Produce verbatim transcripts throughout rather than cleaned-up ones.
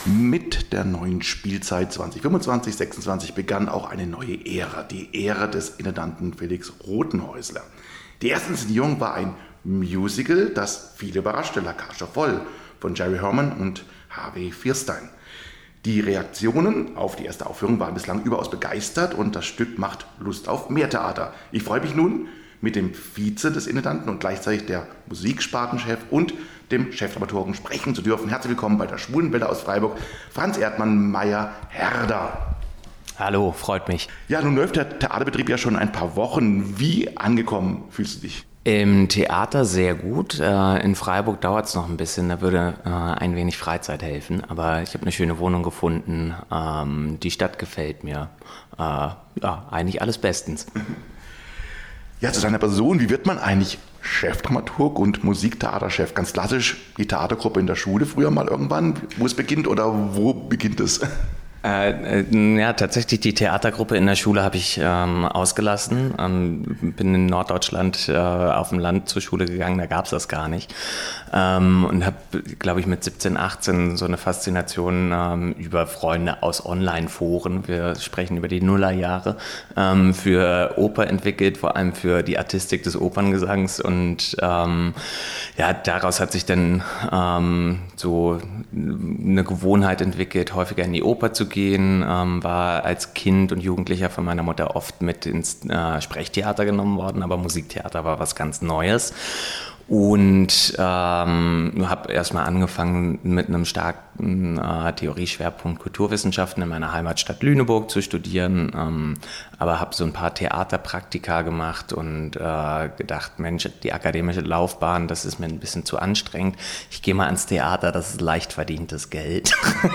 Mit der neuen Spielzeit zwanzig fünfundzwanzig sechsundzwanzig begann auch eine neue Ära, die Ära des Intendanten Felix Rothenhäusler. Die erste Inszenierung war ein Musical, das viele überraschte, La Cage aux Folles von Jerry Herman und Harvey Fierstein. Die Reaktionen auf die erste Aufführung waren bislang überaus begeistert und das Stück macht Lust auf mehr Theater. Ich freue mich nun, mit dem Vize des Intendanten und gleichzeitig der Musikspartenchef und dem Chefdramaturgen sprechen zu dürfen. Herzlich willkommen bei der Schwulenwelle aus Freiburg, Franz Erdmann Meyer-Herder. Hallo, freut mich. Ja, nun läuft der Theaterbetrieb ja schon ein paar Wochen. Wie angekommen fühlst du dich? Im Theater sehr gut. In Freiburg dauert es noch ein bisschen, da würde ein wenig Freizeit helfen. Aber ich habe eine schöne Wohnung gefunden. Die Stadt gefällt mir. Ja, eigentlich alles bestens. Ja, zu deiner Person, wie wird man eigentlich Chefdramaturg und Musiktheaterchef? Ganz klassisch, die Theatergruppe in der Schule früher mal irgendwann, wo es beginnt oder wo beginnt es? Äh, äh, ja, tatsächlich die Theatergruppe in der Schule habe ich ähm, ausgelassen. Ähm, bin in Norddeutschland äh, auf dem Land zur Schule gegangen, da gab es das gar nicht. Ähm, und habe, glaube ich, mit siebzehn, achtzehn so eine Faszination ähm, über Freunde aus Online-Foren, wir sprechen über die Nullerjahre, ähm, für Oper entwickelt, vor allem für die Artistik des Operngesangs. Und ähm, ja, daraus hat sich dann ähm, so eine Gewohnheit entwickelt, häufiger in die Oper zu gehen. Gehen, ähm, war als Kind und Jugendlicher von meiner Mutter oft mit ins äh, Sprechtheater genommen worden, aber Musiktheater war was ganz Neues. Und ähm, habe erstmal angefangen mit einem starken äh, Theorieschwerpunkt Kulturwissenschaften in meiner Heimatstadt Lüneburg zu studieren, ähm, aber habe so ein paar Theaterpraktika gemacht und äh, gedacht, Mensch, die akademische Laufbahn, das ist mir ein bisschen zu anstrengend. Ich gehe mal ans Theater, das ist leicht verdientes Geld.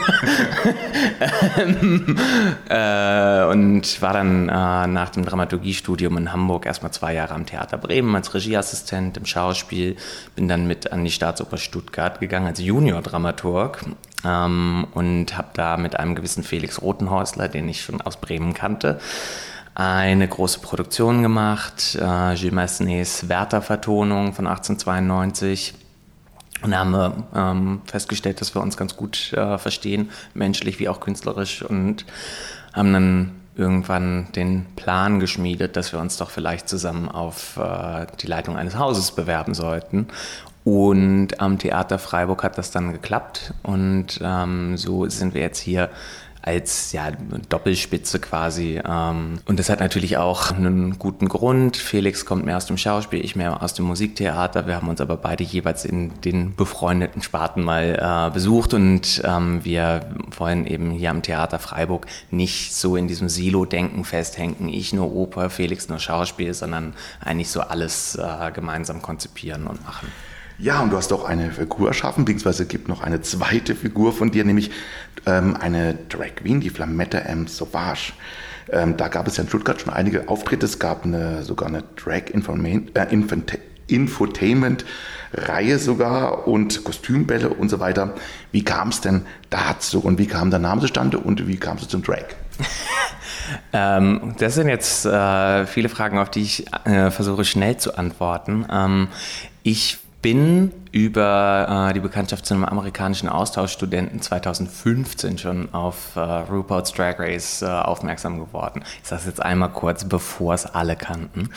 ähm, äh, und war dann äh, nach dem Dramaturgiestudium in Hamburg erstmal zwei Jahre am Theater Bremen als Regieassistent im Schauspiel. Bin dann mit an die Staatsoper Stuttgart gegangen als Junior-Dramaturg ähm, und habe da mit einem gewissen Felix Rothenhäusler, den ich schon aus Bremen kannte, eine große Produktion gemacht, äh, Gilles Massenets Werther-Vertonung von achtzehnhundertzweiundneunzig. Und da haben wir ähm, festgestellt, dass wir uns ganz gut äh, verstehen, menschlich wie auch künstlerisch, und haben dann irgendwann den Plan geschmiedet, dass wir uns doch vielleicht zusammen auf äh, die Leitung eines Hauses bewerben sollten. Und am Theater Freiburg hat das dann geklappt und ähm, so sind wir jetzt hier als ja, Doppelspitze quasi. Ähm, und das hat natürlich auch einen guten Grund. Felix kommt mehr aus dem Schauspiel, ich mehr aus dem Musiktheater. Wir haben uns aber beide jeweils in den befreundeten Sparten mal äh, besucht und ähm, wir wollen eben hier am Theater Freiburg nicht so in diesem Silo-Denken festhängen, ich nur Oper, Felix nur Schauspiel, sondern eigentlich so alles äh, gemeinsam konzipieren und machen. Ja, und du hast auch eine Figur erschaffen, beziehungsweise es gibt noch eine zweite Figur von dir, nämlich ähm, eine Drag Queen, die Flametta M. Sauvage. Ähm, da gab es ja in Stuttgart schon einige Auftritte, es gab eine, sogar eine Drag äh, Infotainment-Reihe sogar und Kostümbälle und so weiter. Wie kam es denn dazu und wie kam der Name zustande und wie kam es zum Drag? ähm, das sind jetzt äh, viele Fragen, auf die ich äh, versuche schnell zu antworten. Ähm, ich bin über äh, die Bekanntschaft zu einem amerikanischen Austauschstudenten zweitausendfünfzehn schon auf äh, RuPaul's Drag Race äh, aufmerksam geworden. Ich sage es jetzt einmal kurz, bevor es alle kannten.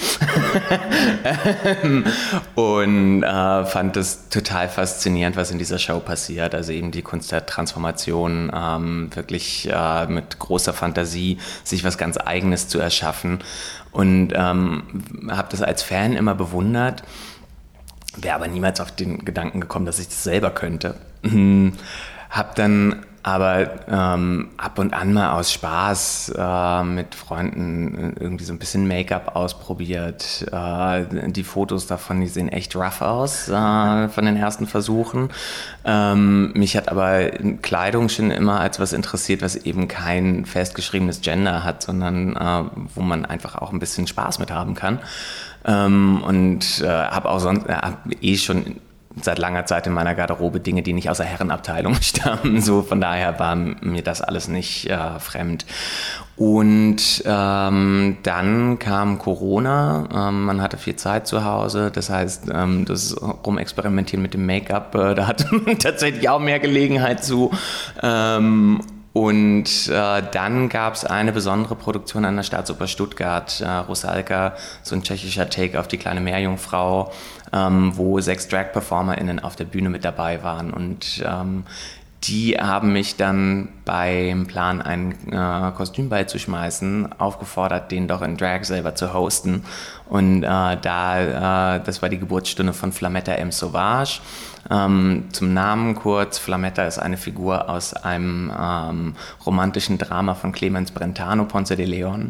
Und äh, fand es total faszinierend, was in dieser Show passiert. Also eben die Kunst der Transformation, ähm, wirklich äh, mit großer Fantasie sich was ganz Eigenes zu erschaffen. Und ähm, habe das als Fan immer bewundert. Wäre aber niemals auf den Gedanken gekommen, dass ich das selber könnte. Hab dann aber ähm, ab und an mal aus Spaß äh, mit Freunden irgendwie so ein bisschen Make-up ausprobiert. Äh, die Fotos davon, die sehen echt rough aus äh, von den ersten Versuchen. Ähm, mich hat aber Kleidung schon immer als was interessiert, was eben kein festgeschriebenes Gender hat, sondern äh, wo man einfach auch ein bisschen Spaß mit haben kann. Ähm, und äh, habe auch sonst äh, hab eh schon seit langer Zeit in meiner Garderobe Dinge, die nicht aus der Herrenabteilung stammen. So, von daher war mir das alles nicht äh, fremd. Und ähm, dann kam Corona, ähm, man hatte viel Zeit zu Hause, das heißt, ähm, das Rumexperimentieren mit dem Make-up, äh, da hatte man tatsächlich auch mehr Gelegenheit zu. Ähm, und äh, dann gab es eine besondere Produktion an der Staatsoper Stuttgart, äh, Rusalka, so ein tschechischer Take auf die kleine Meerjungfrau, ähm, wo sechs Drag-PerformerInnen auf der Bühne mit dabei waren und ähm, die haben mich dann beim Plan, ein äh, Kostüm beizuschmeißen, aufgefordert, den doch in Drag selber zu hosten. Und äh, da, äh, das war die Geburtsstunde von Flametta M. Sauvage. Ähm, zum Namen kurz, Flametta ist eine Figur aus einem ähm, romantischen Drama von Clemens Brentano, Ponce de Leon,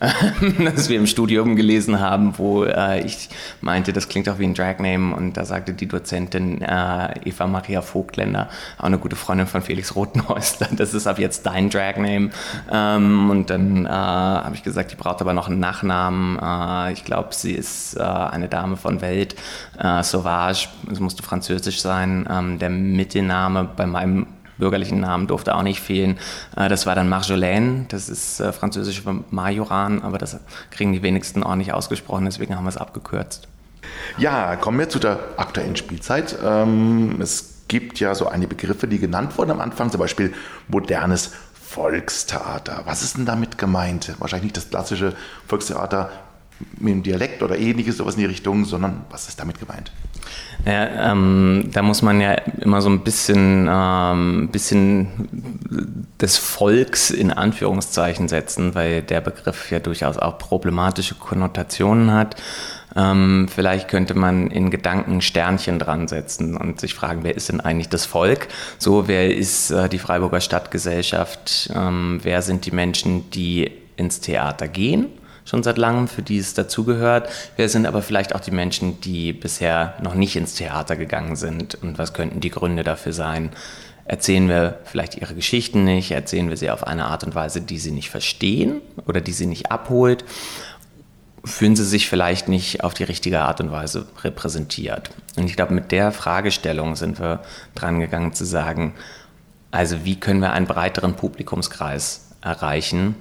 das wir im Studium gelesen haben, wo äh, ich meinte, das klingt auch wie ein Dragname, und da sagte die Dozentin äh, Eva Maria Vogtländer, auch eine gute Freundin von Felix Rotenhäusler, das ist ab jetzt dein Dragname. Ähm, und dann äh, habe ich gesagt, die braucht aber noch einen Nachnamen. Äh, ich glaube, sie ist äh, eine Dame von Welt, äh, Sauvage, es musste französisch sein. Ähm, der Mittelname bei meinem bürgerlichen Namen durfte auch nicht fehlen. Äh, das war dann Marjolaine, das ist äh, französisch für Majoran, aber das kriegen die wenigsten ordentlich ausgesprochen, deswegen haben wir es abgekürzt. Ja, kommen wir zu der aktuellen Spielzeit. Ähm, es gibt ja so einige Begriffe, die genannt wurden am Anfang, zum Beispiel modernes Volkstheater. Was ist denn damit gemeint? Wahrscheinlich nicht das klassische Volkstheater mit dem Dialekt oder ähnliches, sowas in die Richtung, sondern was ist damit gemeint? Ja, ähm, da muss man ja immer so ein bisschen, ähm, bisschen des Volks in Anführungszeichen setzen, weil der Begriff ja durchaus auch problematische Konnotationen hat. Ähm, vielleicht könnte man in Gedanken Sternchen dran setzen und sich fragen, wer ist denn eigentlich das Volk? So, wer ist äh, die Freiburger Stadtgesellschaft? Ähm, wer sind die Menschen, die ins Theater gehen? Schon seit langem, für die es dazugehört. Wer sind aber vielleicht auch die Menschen, die bisher noch nicht ins Theater gegangen sind, und was könnten die Gründe dafür sein? Erzählen wir vielleicht ihre Geschichten nicht? Erzählen wir sie auf eine Art und Weise, die sie nicht verstehen oder die sie nicht abholt? Fühlen sie sich vielleicht nicht auf die richtige Art und Weise repräsentiert? Und ich glaube, mit der Fragestellung sind wir dran gegangen zu sagen, also wie können wir einen breiteren Publikumskreis erreichen,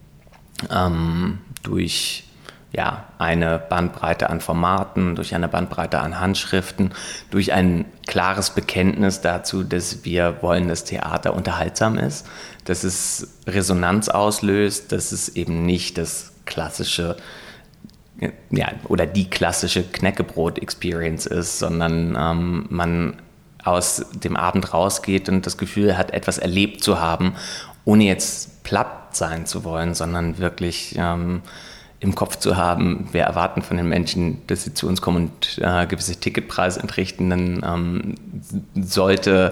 ähm, durch ja, eine Bandbreite an Formaten, durch eine Bandbreite an Handschriften, durch ein klares Bekenntnis dazu, dass wir wollen, dass Theater unterhaltsam ist, dass es Resonanz auslöst, dass es eben nicht das klassische ja, oder die klassische Knäckebrot-Experience ist, sondern ähm, man aus dem Abend rausgeht und das Gefühl hat, etwas erlebt zu haben, ohne jetzt platt sein zu wollen, sondern wirklich ähm, im Kopf zu haben, wir erwarten von den Menschen, dass sie zu uns kommen und äh, gewisse Ticketpreise entrichten, dann ähm, sollte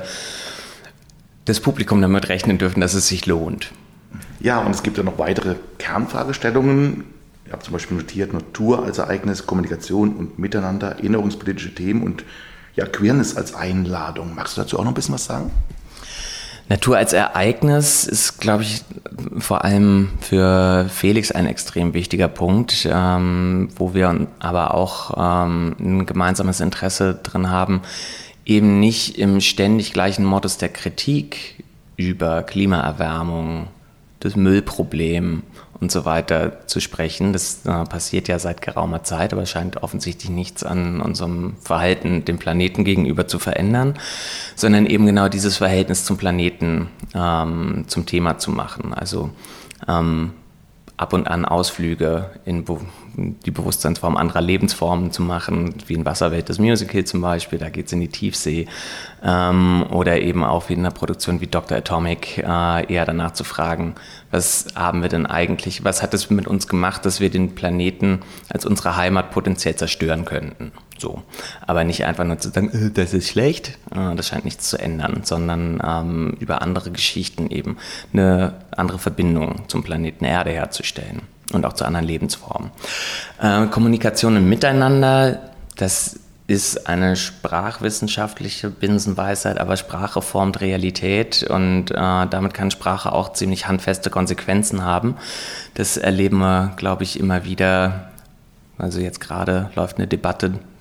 das Publikum damit rechnen dürfen, dass es sich lohnt. Ja, und es gibt ja noch weitere Kernfragestellungen. Ich habe zum Beispiel notiert, Natur als Ereignis, Kommunikation und Miteinander, erinnerungspolitische Themen und ja, Queerness als Einladung. Magst du dazu auch noch ein bisschen was sagen? Natur als Ereignis ist, glaube ich, vor allem für Felix ein extrem wichtiger Punkt, ähm, wo wir aber auch ähm, ein gemeinsames Interesse drin haben, eben nicht im ständig gleichen Modus der Kritik über Klimaerwärmung, das Müllproblem und so weiter zu sprechen. Das äh, passiert ja seit geraumer Zeit, aber es scheint offensichtlich nichts an unserem Verhalten dem Planeten gegenüber zu verändern, sondern eben genau dieses Verhältnis zum Planeten ähm, zum Thema zu machen. Also ähm, ab und an Ausflüge in Be- die Bewusstseinsform anderer Lebensformen zu machen, wie in Wasserwelt das Musical zum Beispiel, da geht es in die Tiefsee, ähm, oder eben auch wie in einer Produktion wie Doktor Atomic, äh, eher danach zu fragen, was haben wir denn eigentlich, was hat es mit uns gemacht, dass wir den Planeten als unsere Heimat potenziell zerstören könnten. So. Aber nicht einfach nur zu sagen, äh, das ist schlecht, äh, das scheint nichts zu ändern, sondern ähm, über andere Geschichten eben eine andere Verbindung zum Planeten Erde herzustellen und auch zu anderen Lebensformen. Äh, Kommunikation und Miteinander, das ist eine sprachwissenschaftliche Binsenweisheit, aber Sprache formt Realität und äh, damit kann Sprache auch ziemlich handfeste Konsequenzen haben. Das erleben wir, glaube ich, immer wieder. Also jetzt gerade läuft eine Debatte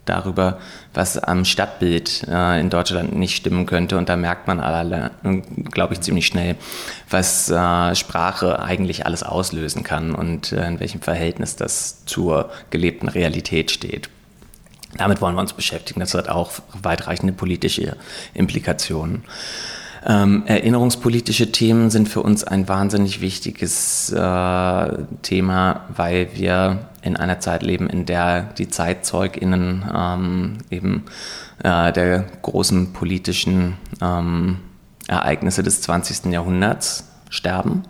darüber, was am Stadtbild äh, in Deutschland nicht stimmen könnte. Und da merkt man alle, glaube ich, ziemlich schnell, was äh, Sprache eigentlich alles auslösen kann und äh, in welchem Verhältnis das zur gelebten Realität steht. Damit wollen wir uns beschäftigen. Das hat auch weitreichende politische Implikationen. Ähm, erinnerungspolitische Themen sind für uns ein wahnsinnig wichtiges äh, Thema, weil wir in einer Zeit leben, in der die ZeitzeugInnen ähm, eben äh, der großen politischen ähm, Ereignisse des zwanzigsten Jahrhunderts sterben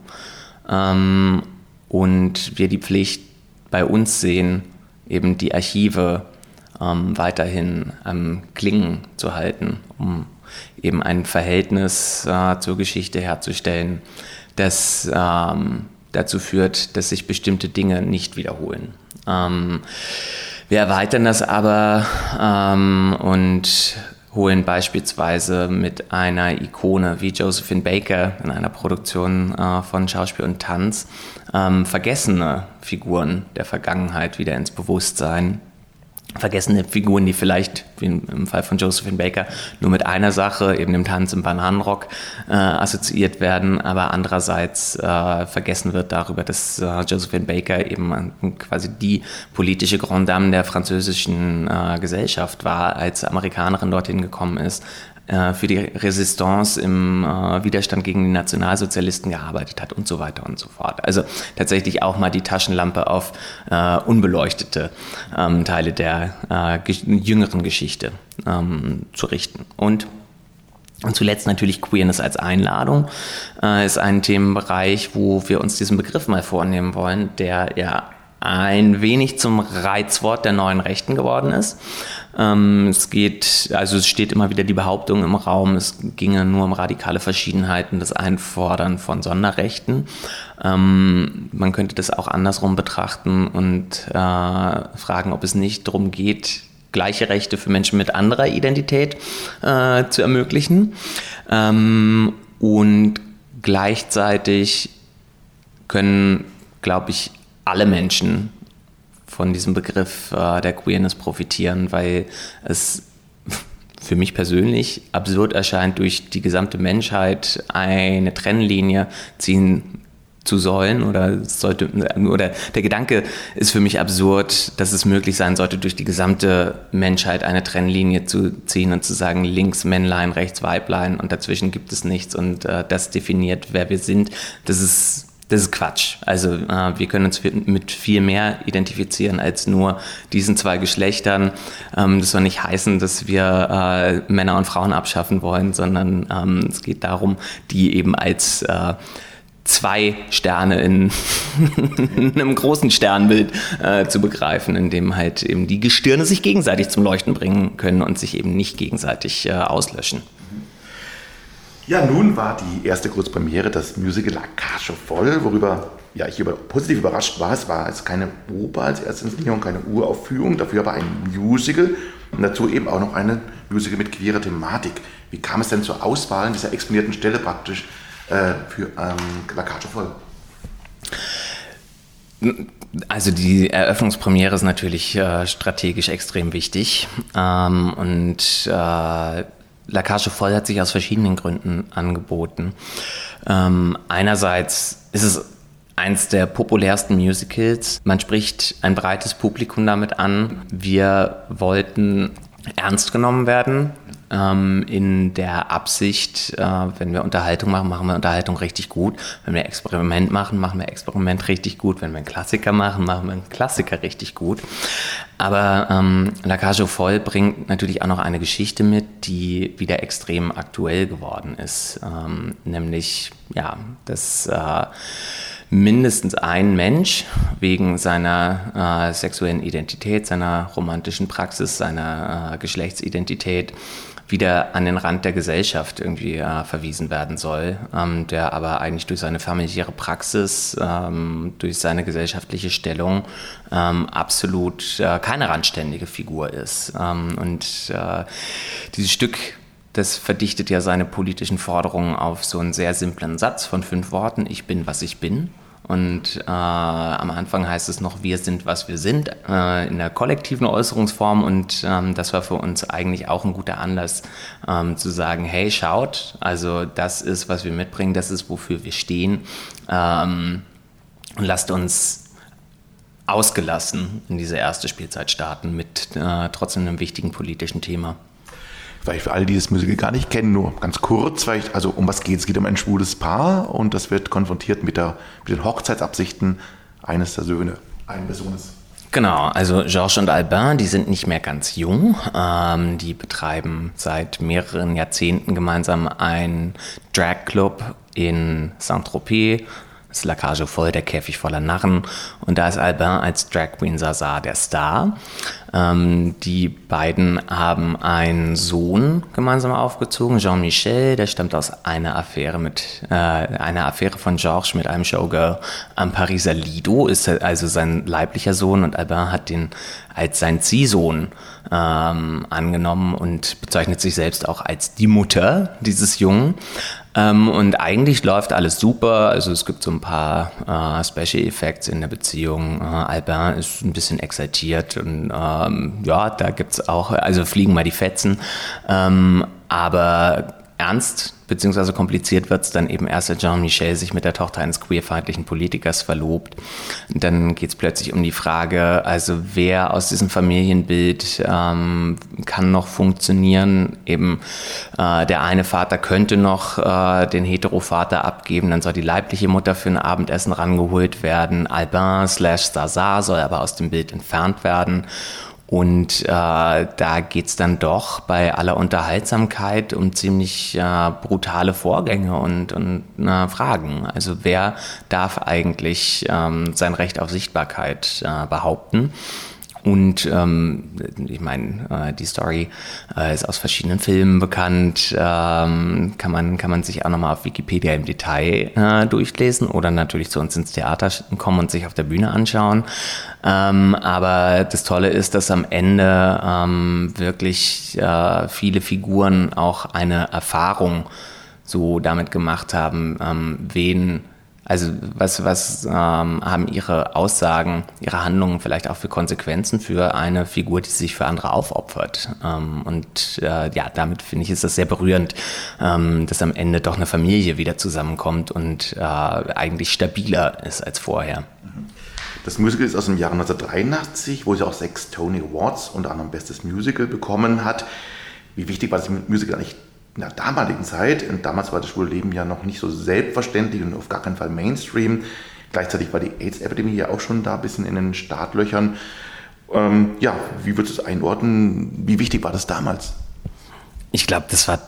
ähm, und wir die Pflicht bei uns sehen, eben die Archive ähm, weiterhin am Klingen zu halten, um eben ein Verhältnis äh, zur Geschichte herzustellen, das ähm, dazu führt, dass sich bestimmte Dinge nicht wiederholen. Ähm, wir erweitern das aber ähm, und holen beispielsweise mit einer Ikone wie Josephine Baker in einer Produktion äh, von Schauspiel und Tanz ähm, vergessene Figuren der Vergangenheit wieder ins Bewusstsein. Vergessene Figuren, die vielleicht, wie im Fall von Josephine Baker, nur mit einer Sache, eben dem Tanz im Bananenrock, äh, assoziiert werden, aber andererseits äh, vergessen wird darüber, dass äh, Josephine Baker eben quasi die politische Grande Dame der französischen äh, Gesellschaft war, als Amerikanerin dorthin gekommen ist, für die Resistance im äh, Widerstand gegen die Nationalsozialisten gearbeitet hat und so weiter und so fort. Also tatsächlich auch mal die Taschenlampe auf äh, unbeleuchtete ähm, Teile der äh, ge- jüngeren Geschichte ähm, zu richten. Und Und zuletzt natürlich Queerness als Einladung äh, ist ein Themenbereich, wo wir uns diesen Begriff mal vornehmen wollen, der ja ein wenig zum Reizwort der neuen Rechten geworden ist. Ähm, es geht, also es steht immer wieder die Behauptung im Raum, es ginge nur um radikale Verschiedenheiten, das Einfordern von Sonderrechten. Ähm, man könnte das auch andersrum betrachten und äh, fragen, ob es nicht darum geht, gleiche Rechte für Menschen mit anderer Identität äh, zu ermöglichen. Ähm, und gleichzeitig können, glaube ich, alle Menschen von diesem Begriff äh, der Queerness profitieren, weil es für mich persönlich absurd erscheint, durch die gesamte Menschheit eine Trennlinie ziehen zu sollen oder sollte, oder der Gedanke ist für mich absurd, dass es möglich sein sollte, durch die gesamte Menschheit eine Trennlinie zu ziehen und zu sagen, links Männlein, rechts Weiblein und dazwischen gibt es nichts und äh, das definiert, wer wir sind. Das ist Das ist Quatsch. Also äh, wir können uns mit viel mehr identifizieren als nur diesen zwei Geschlechtern. Ähm, das soll nicht heißen, dass wir äh, Männer und Frauen abschaffen wollen, sondern ähm, es geht darum, die eben als äh, zwei Sterne in einem großen Sternbild äh, zu begreifen, in dem halt eben die Gestirne sich gegenseitig zum Leuchten bringen können und sich eben nicht gegenseitig äh, auslöschen. Ja, nun war die erste Kurzpremiere das Musical La Cage aux Folles, worüber ja, ich über, positiv überrascht war. Es war also keine Oper als erste Inszenierung, keine Uraufführung, dafür aber ein Musical und dazu eben auch noch eine Musical mit queerer Thematik. Wie kam es denn zur Auswahl an dieser exponierten Stelle praktisch äh, für ähm, La Cage aux Folles? Also die Eröffnungspremiere ist natürlich äh, strategisch extrem wichtig ähm, und äh, La Cage aux Folles hat sich aus verschiedenen Gründen angeboten. Ähm, einerseits ist es eins der populärsten Musicals. Man spricht ein breites Publikum damit an. Wir wollten ernst genommen werden, ähm, in der Absicht, äh, wenn wir Unterhaltung machen, machen wir Unterhaltung richtig gut. Wenn wir Experiment machen, machen wir Experiment richtig gut. Wenn wir einen Klassiker machen, machen wir einen Klassiker richtig gut. Aber ähm, La Cage aux Folles bringt natürlich auch noch eine Geschichte mit, die wieder extrem aktuell geworden ist. Ähm, nämlich, ja, dass äh, mindestens ein Mensch wegen seiner äh, sexuellen Identität, seiner romantischen Praxis, seiner äh, Geschlechtsidentität wieder an den Rand der Gesellschaft irgendwie äh, verwiesen werden soll, ähm, der aber eigentlich durch seine familiäre Praxis, ähm, durch seine gesellschaftliche Stellung ähm, absolut äh, keine randständige Figur ist. Ähm, und äh, dieses Stück, das verdichtet ja seine politischen Forderungen auf so einen sehr simplen Satz von fünf Worten: Ich bin, was ich bin. Und äh, am Anfang heißt es noch, wir sind, was wir sind, äh, in der kollektiven Äußerungsform. Und ähm, das war für uns eigentlich auch ein guter Anlass, ähm, zu sagen, hey, schaut, also das ist, was wir mitbringen, das ist, wofür wir stehen. Ähm, und lasst uns ausgelassen in diese erste Spielzeit starten mit äh, trotzdem einem wichtigen politischen Thema. Vielleicht für alle, die das Musical gar nicht kennen, nur ganz kurz, vielleicht, also um was geht es? Es geht um ein schwules Paar und das wird konfrontiert mit, der, mit den Hochzeitsabsichten eines der Söhne, eines Sohnes. Genau, also Georges und Albin, die sind nicht mehr ganz jung. Ähm, die betreiben seit mehreren Jahrzehnten gemeinsam einen Drag-Club in Saint-Tropez. Das ist La Cage aux Folles, der Käfig voller Narren. Und da ist Albin als Drag Queen Zaza der Star. Ähm, die beiden haben einen Sohn gemeinsam aufgezogen, Jean-Michel. Der stammt aus einer Affäre mit äh, einer Affäre von Georges mit einem Showgirl am Pariser Lido. Ist also sein leiblicher Sohn und Albin hat den als sein Ziehsohn ähm, angenommen und bezeichnet sich selbst auch als die Mutter dieses Jungen. Ähm, und eigentlich läuft alles super, also es gibt so ein paar äh, Special Effects in der Beziehung. Äh, Albin ist ein bisschen exaltiert und ähm, ja, da gibt's auch, also fliegen mal die Fetzen, ähm, aber ernst bzw. kompliziert wird es dann eben erst, als Jean-Michel sich mit der Tochter eines queerfeindlichen Politikers verlobt. Und dann geht es plötzlich um die Frage, also wer aus diesem Familienbild ähm, kann noch funktionieren. Eben äh, der eine Vater könnte noch äh, den Hetero-Vater abgeben, dann soll die leibliche Mutter für ein Abendessen rangeholt werden. Albin slash Zaza soll aber aus dem Bild entfernt werden. Und äh, da geht's dann doch bei aller Unterhaltsamkeit um ziemlich äh, brutale Vorgänge und, und äh, Fragen. Also wer darf eigentlich ähm, sein Recht auf Sichtbarkeit äh, behaupten? Und ähm, ich meine, äh, die Story äh, ist aus verschiedenen Filmen bekannt, ähm, kann man kann man sich auch nochmal auf Wikipedia im Detail äh, durchlesen oder natürlich zu uns ins Theater kommen und sich auf der Bühne anschauen. Ähm, aber das Tolle ist, dass am Ende ähm, wirklich äh, viele Figuren auch eine Erfahrung so damit gemacht haben, ähm, wen Also was, was ähm, haben ihre Aussagen, ihre Handlungen vielleicht auch für Konsequenzen für eine Figur, die sich für andere aufopfert? Ähm, und äh, ja, damit finde ich, ist das sehr berührend, ähm, dass am Ende doch eine Familie wieder zusammenkommt und äh, eigentlich stabiler ist als vorher. Das Musical ist aus dem Jahre neunzehnhundertdreiundachtzig, wo sie auch sechs Tony Awards, unter anderem Bestes Musical, bekommen hat. Wie wichtig war das Musical eigentlich in der damaligen Zeit? Und damals war das schwule Leben ja noch nicht so selbstverständlich und auf gar keinen Fall Mainstream. Gleichzeitig war die AIDS-Epidemie ja auch schon da, ein bisschen in den Startlöchern. Ähm, ja, wie würdest du es einordnen? Wie wichtig war das damals? Ich glaube, das war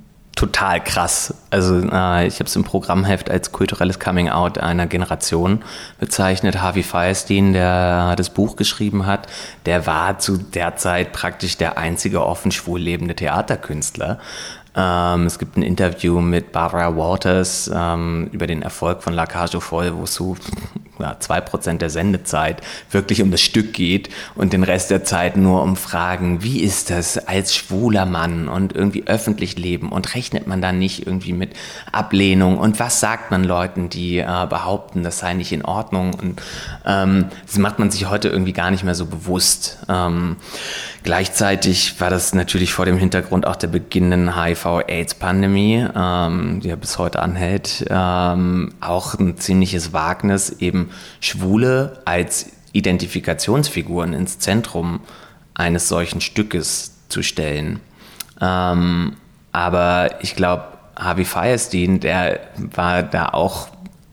total krass. Also äh, ich habe es im Programmheft als kulturelles Coming-out einer Generation bezeichnet. Harvey Fierstein, der das Buch geschrieben hat, der war zu der Zeit praktisch der einzige offen schwul lebende Theaterkünstler. Ähm, es gibt ein Interview mit Barbara Waters ähm, über den Erfolg von La Cage aux Folles, wo es so ja, zwei Prozent der Sendezeit wirklich um das Stück geht und den Rest der Zeit nur um Fragen, wie ist das als schwuler Mann und irgendwie öffentlich leben und rechnet man dann nicht irgendwie mit Ablehnung und was sagt man Leuten, die äh, behaupten, das sei nicht in Ordnung, und ähm, das macht man sich heute irgendwie gar nicht mehr so bewusst. Ähm, gleichzeitig war das natürlich vor dem Hintergrund auch der beginnenden H I V-AIDS-Pandemie, ähm, die ja bis heute anhält, ähm, auch ein ziemliches Wagnis, eben Schwule als Identifikationsfiguren ins Zentrum eines solchen Stückes zu stellen. Ähm, aber ich glaube, Harvey Fierstein, der war da auch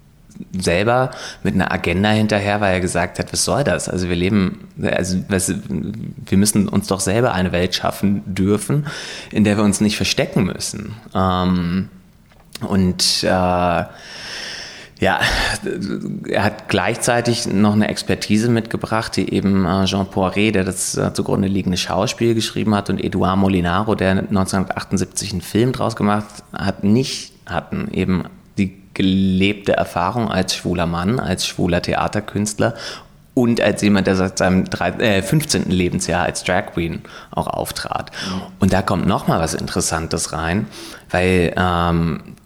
selber mit einer Agenda hinterher, weil er gesagt hat, was soll das? Also wir leben, also was, wir müssen uns doch selber eine Welt schaffen dürfen, in der wir uns nicht verstecken müssen. Ähm, und äh, ja, er hat gleichzeitig noch eine Expertise mitgebracht, die eben Jean Poiret, der das zugrunde liegende Schauspiel geschrieben hat, und Eduard Molinaro, der neunzehnhundertachtundsiebzig einen Film draus gemacht hat, nicht hatten. Eben die gelebte Erfahrung als schwuler Mann, als schwuler Theaterkünstler und als jemand, der seit seinem fünfzehnten Lebensjahr als Drag Queen auch auftrat. Und da kommt nochmal was Interessantes rein, weil ähm,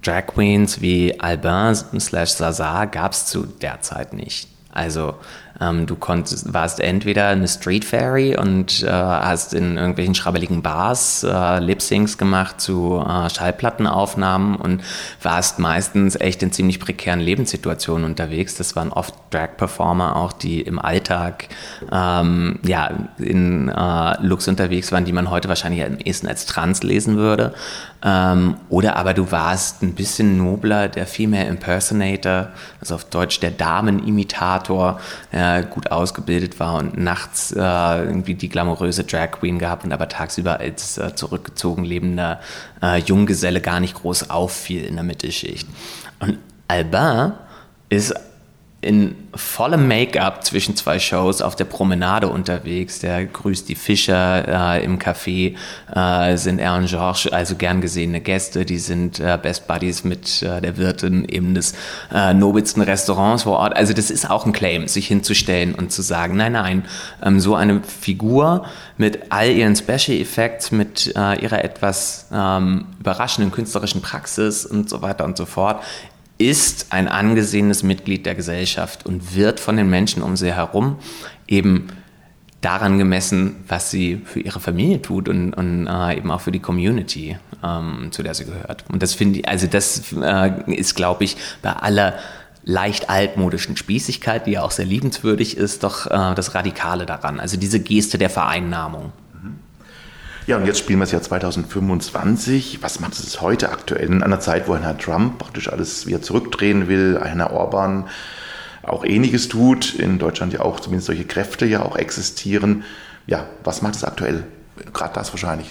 Drag Queens wie Albin slash Zaza gab es zu der Zeit nicht. Also ähm, du konntest, warst entweder eine Street Fairy und äh, hast in irgendwelchen schrabbeligen Bars äh, Lip-Syncs gemacht zu äh, Schallplattenaufnahmen und warst meistens echt in ziemlich prekären Lebenssituationen unterwegs. Das waren oft Drag-Performer auch, die im Alltag ähm, ja, in äh, Looks unterwegs waren, die man heute wahrscheinlich am ehesten als trans lesen würde. Ähm, oder aber du warst ein bisschen nobler, der Female Impersonator, also auf Deutsch der Damenimitator, äh, gut ausgebildet war und nachts äh, irgendwie die glamouröse Drag Queen gehabt und aber tagsüber als äh, zurückgezogen lebender äh, Junggeselle gar nicht groß auffiel in der Mittelschicht. Und Albin ist in vollem Make-up zwischen zwei Shows auf der Promenade unterwegs. Der grüßt die Fischer äh, im Café, äh, sind er und Georges, also gern gesehene Gäste. Die sind äh, Best Buddies mit äh, der Wirtin eben des äh, nobelsten Restaurants vor Ort. Also das ist auch ein Claim, sich hinzustellen und zu sagen, nein, nein, ähm, so eine Figur mit all ihren Special Effects, mit äh, ihrer etwas ähm, überraschenden künstlerischen Praxis und so weiter und so fort, ist ein angesehenes Mitglied der Gesellschaft und wird von den Menschen um sie herum eben daran gemessen, was sie für ihre Familie tut und, und äh, eben auch für die Community, ähm, zu der sie gehört. Und das finde ich, also das äh, ist, glaube ich, bei aller leicht altmodischen Spießigkeit, die ja auch sehr liebenswürdig ist, doch äh, das Radikale daran, also diese Geste der Vereinnahmung. Ja, und jetzt spielen wir das Jahr zwanzig fünfundzwanzig. Was macht es heute aktuell? In einer Zeit, wo Herr Trump praktisch alles wieder zurückdrehen will, Herr Orban auch Ähnliches tut, in Deutschland ja auch zumindest solche Kräfte ja auch existieren. Ja, was macht es aktuell? Gerade das wahrscheinlich.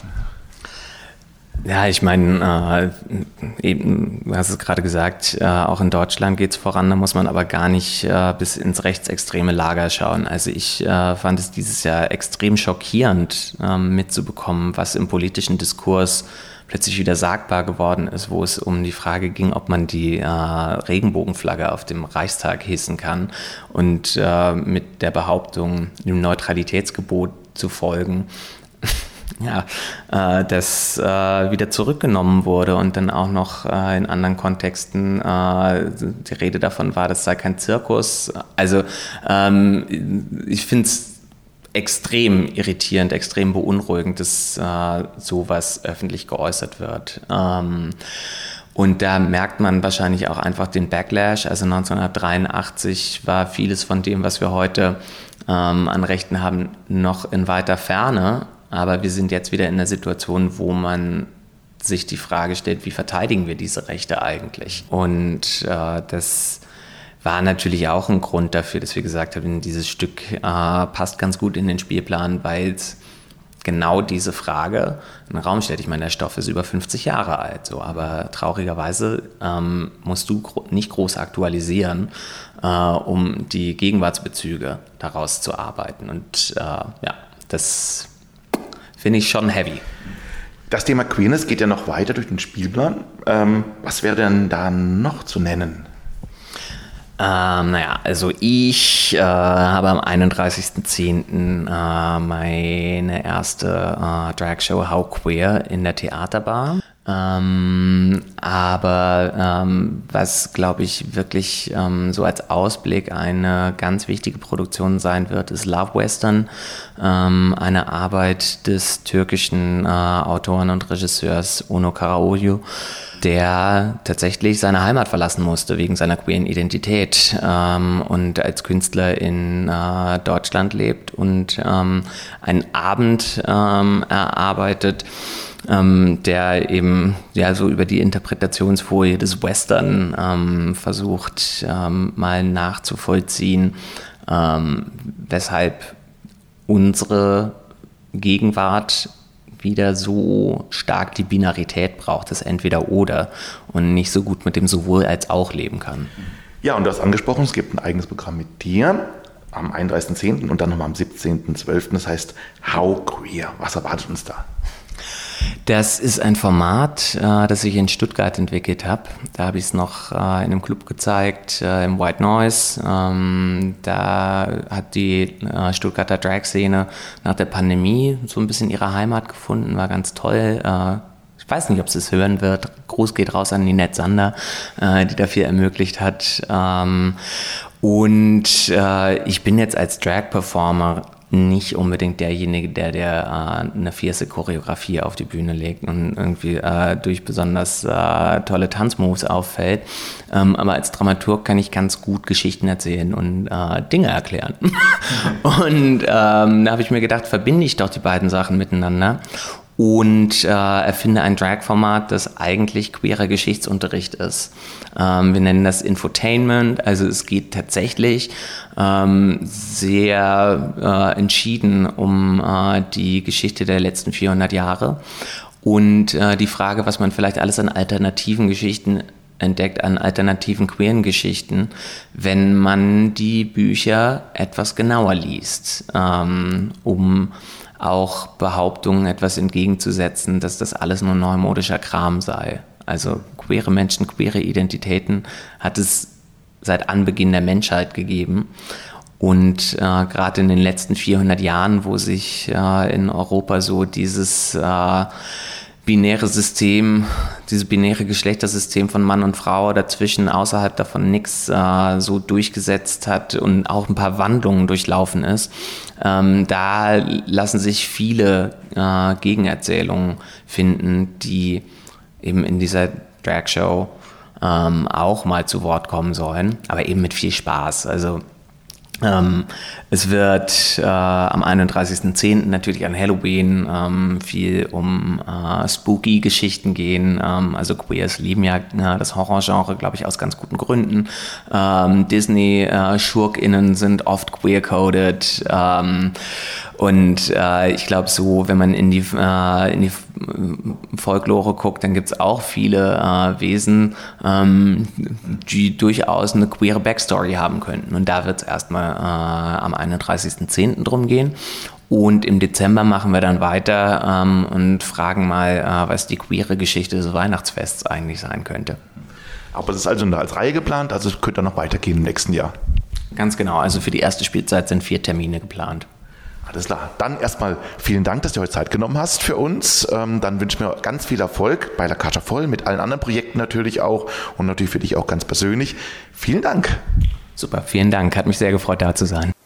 Ja, ich meine, äh, eben, du hast es gerade gesagt, äh, auch in Deutschland geht es voran, da muss man aber gar nicht äh, bis ins rechtsextreme Lager schauen. Also ich äh, fand es dieses Jahr extrem schockierend äh, mitzubekommen, was im politischen Diskurs plötzlich wieder sagbar geworden ist, wo es um die Frage ging, ob man die äh, Regenbogenflagge auf dem Reichstag hissen kann und äh, mit der Behauptung, dem Neutralitätsgebot zu folgen, ja, äh, das äh, wieder zurückgenommen wurde und dann auch noch äh, in anderen Kontexten äh, die Rede davon war, das sei kein Zirkus. Also ähm, ich finde es extrem irritierend, extrem beunruhigend, dass äh, sowas öffentlich geäußert wird. Ähm, und da merkt man wahrscheinlich auch einfach den Backlash. Also neunzehnhundertdreiundachtzig war vieles von dem, was wir heute ähm, an Rechten haben, noch in weiter Ferne. Aber wir sind jetzt wieder in einer Situation, wo man sich die Frage stellt, wie verteidigen wir diese Rechte eigentlich? Und äh, das war natürlich auch ein Grund dafür, dass wir gesagt haben, dieses Stück äh, passt ganz gut in den Spielplan, weil es genau diese Frage in den Raum stellt. Ich meine, der Stoff ist über fünfzig Jahre alt, so, aber traurigerweise ähm, musst du gro- nicht groß aktualisieren, äh, um die Gegenwartsbezüge daraus zu arbeiten. Und äh, ja, das finde ich schon heavy. Das Thema Queerness geht ja noch weiter durch den Spielplan. Ähm, was wäre denn da noch zu nennen? Ähm, naja, also ich äh, habe am einunddreißigsten zehnten äh, meine erste äh, Dragshow How Queer in der Theaterbar. Ähm, aber ähm, was, glaube ich, wirklich ähm, so als Ausblick eine ganz wichtige Produktion sein wird, ist Love Western, ähm, eine Arbeit des türkischen äh, Autoren und Regisseurs Onur Karaoğlu, der tatsächlich seine Heimat verlassen musste wegen seiner queeren Identität ähm, und als Künstler in äh, Deutschland lebt und ähm, einen Abend ähm, erarbeitet, Ähm, der eben ja so über die Interpretationsfolie des Western ähm, versucht ähm, mal nachzuvollziehen, ähm, weshalb unsere Gegenwart wieder so stark die Binarität braucht, das Entweder-Oder und nicht so gut mit dem Sowohl als auch leben kann. Ja, und du hast angesprochen, es gibt ein eigenes Programm mit dir am einunddreißigsten zehnten und dann nochmal am siebzehnten zwölften Das heißt How Queer. Was erwartet uns da? Das ist ein Format, äh, das ich in Stuttgart entwickelt habe. Da habe ich es noch äh, in einem Club gezeigt, äh, im White Noise. Ähm, da hat die äh, Stuttgarter Drag-Szene nach der Pandemie so ein bisschen ihre Heimat gefunden, war ganz toll. Äh, Ich weiß nicht, ob sie es hören wird. Gruß geht raus an Ninette Sander, äh, die dafür ermöglicht hat. Ähm, und äh, ich bin jetzt als Drag-Performer nicht unbedingt derjenige, der, der äh, eine fierce Choreografie auf die Bühne legt und irgendwie äh, durch besonders äh, tolle Tanzmoves auffällt. Ähm, aber als Dramaturg kann ich ganz gut Geschichten erzählen und äh, Dinge erklären. Und ähm, da habe ich mir gedacht, verbinde ich doch die beiden Sachen miteinander. Und äh, erfinde ein Drag-Format, das eigentlich queerer Geschichtsunterricht ist. Ähm, wir nennen das Infotainment, also es geht tatsächlich ähm, sehr äh, entschieden um äh, die Geschichte der letzten vierhundert Jahre und äh, die Frage, was man vielleicht alles an alternativen Geschichten entdeckt, an alternativen queeren Geschichten, wenn man die Bücher etwas genauer liest, ähm, um auch Behauptungen etwas entgegenzusetzen, dass das alles nur neumodischer Kram sei. Also queere Menschen, queere Identitäten hat es seit Anbeginn der Menschheit gegeben. Und äh, gerade in den letzten vierhundert Jahren, wo sich äh, in Europa so dieses äh, binäre System, dieses binäre Geschlechtersystem von Mann und Frau dazwischen, außerhalb davon nichts äh, so durchgesetzt hat und auch ein paar Wandlungen durchlaufen ist, ähm, da lassen sich viele äh, Gegenerzählungen finden, die eben in dieser Dragshow ähm, auch mal zu Wort kommen sollen, aber eben mit viel Spaß. Also Ähm, es wird äh, am einunddreißigsten zehnten natürlich an Halloween ähm, viel um äh, Spooky-Geschichten gehen. Ähm, also Queers lieben ja äh, das Horrorgenre, glaube ich, aus ganz guten Gründen. Ähm, Disney-SchurkInnen äh, sind oft queer-coded. Ähm, und äh, ich glaube so, wenn man in die, äh, in die Folklore guckt, dann gibt es auch viele äh, Wesen, ähm, die durchaus eine queere Backstory haben könnten. Und da wird es erstmal äh, am einunddreißigsten zehnten drum gehen. Und im Dezember machen wir dann weiter ähm, und fragen mal, äh, was die queere Geschichte des Weihnachtsfests eigentlich sein könnte. Aber es ist also als Reihe geplant, also es könnte dann noch weitergehen im nächsten Jahr. Ganz genau, also für die erste Spielzeit sind vier Termine geplant. Alles klar. Dann erstmal vielen Dank, dass du heute Zeit genommen hast für uns. Ähm, dann wünsche ich mir ganz viel Erfolg bei La Caixa Voll, mit allen anderen Projekten natürlich auch und natürlich für dich auch ganz persönlich. Vielen Dank. Super, vielen Dank. Hat mich sehr gefreut, da zu sein.